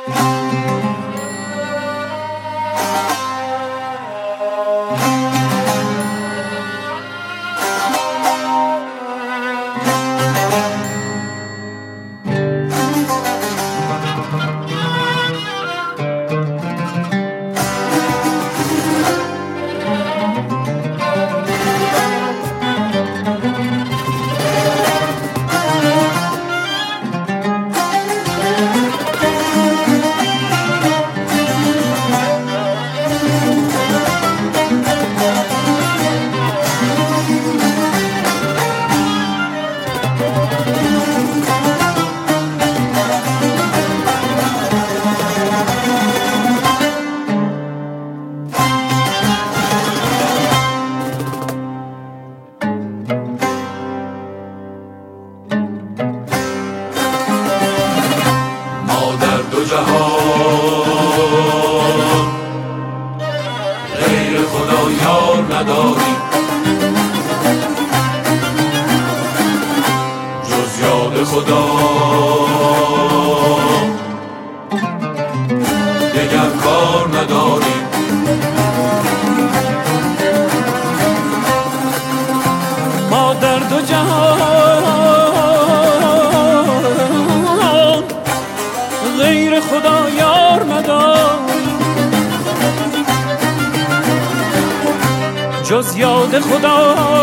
جز یاد خدا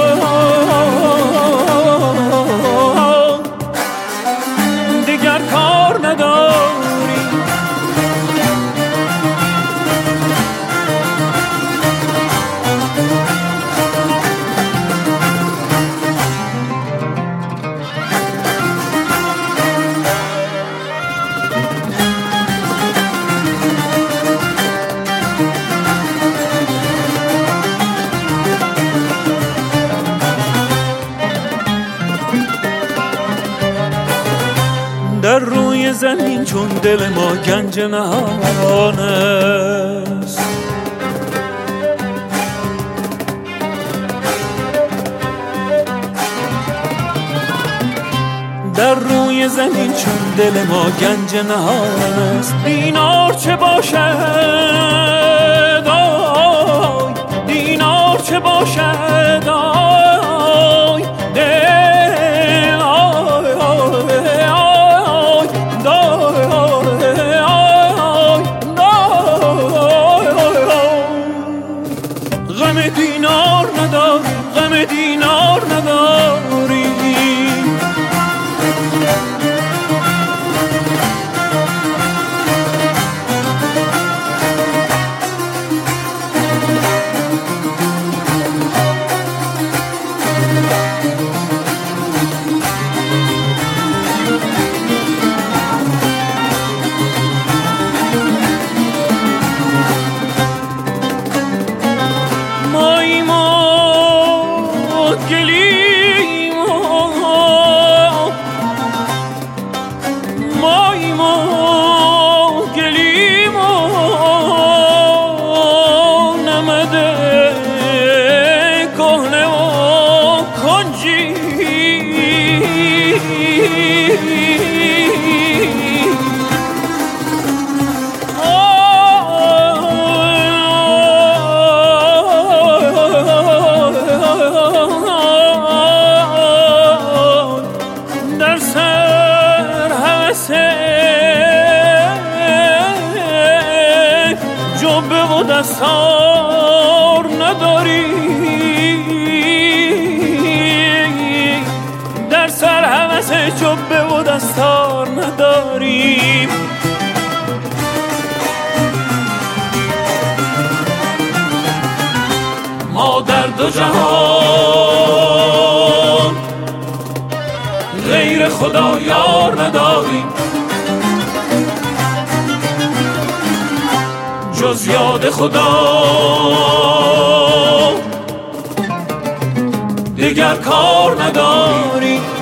دیگر کار نداری. در روی زمین چون دل ما گنج نهان است، در روی زمین چون دل ما گنج نهان است. دینار چه باشد آی، دینار چه باشد آی، دل آی غم دینار نداری، غم دینار نداری. دستار نداری، در سر هوس جبه و دستار نداری. ما در دو جهان غیر خدا یار نداریم، جز یاد خدا دیگر کار نداری.